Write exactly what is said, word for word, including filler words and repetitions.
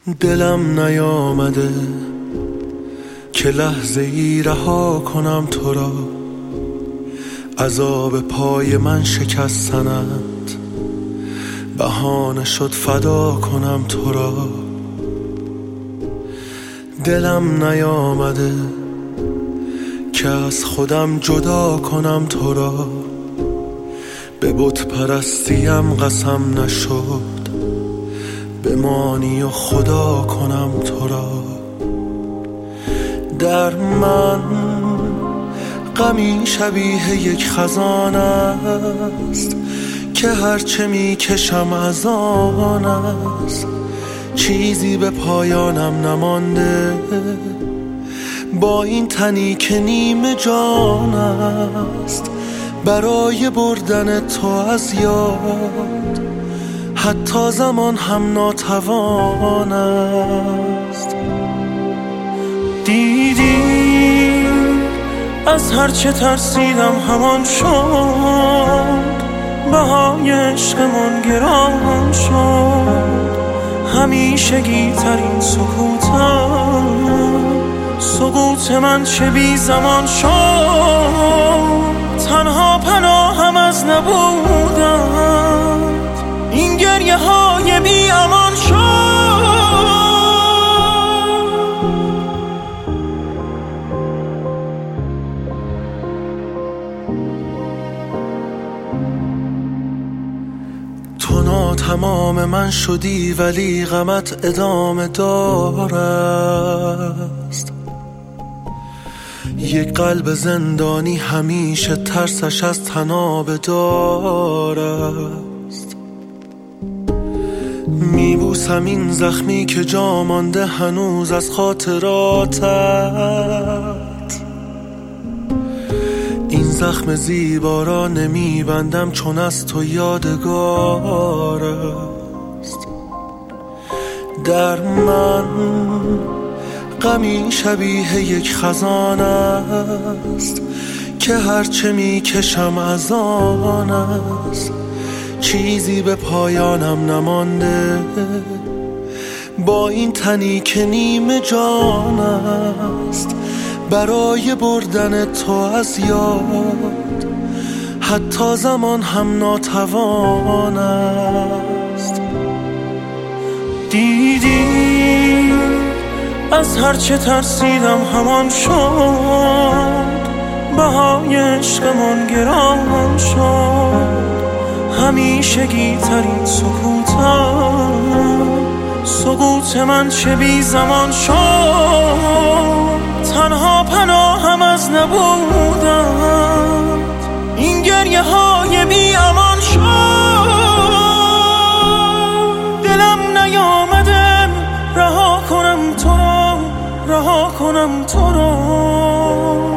دلم نیامده که لحظه ای رها کنم تو را، عذاب پای من شکستنت بهانه شد فدا کنم تو را. دلم نیامده که از خودم جدا کنم تو را، به بت پرستیم قسم نشد بمانی و خدا کنم تو را. در من غمی شبیه یک خزان است که هرچه می کشم از آن است، چیزی به پایانم نمانده با این تنی که نیم جان است. برای بردن تو از یاد حتی زمان هم ناتوان است. دیدی از هرچه ترسیدم همان شد، بهای عشقمون گران شد. همیشگی ترین سکوتم، سکوت من چه بی زمان شد. تنها پناهم از نبودم، این گریه های بی امان شد. تو ناتمام من شدی ولی غمت ادامه دارست. یک قلب زندانی همیشه ترسش از تناب دارست. میبوسم این زخمی که جا مانده هنوز از خاطراتت، این زخم زیبا را نمیبندم چون از تو یادگار است. در من غمی شبیه یک خزان است که هرچه میکشم از آن است، چیزی به پایانم نمانده با این تنی که نیم جان است. برای بردن تو از یاد حتی زمان هم ناتوان است. دیدی از هرچه ترسیدم همان شد، بهای عشقمون گران شد. همیشگی ترین سکوتم، سکوت من چه بی زمان شد. تنها پناهم از نبودم، این گریه های بی امان شد. دلم نیامده رها کنم تو را، رها کنم تو را.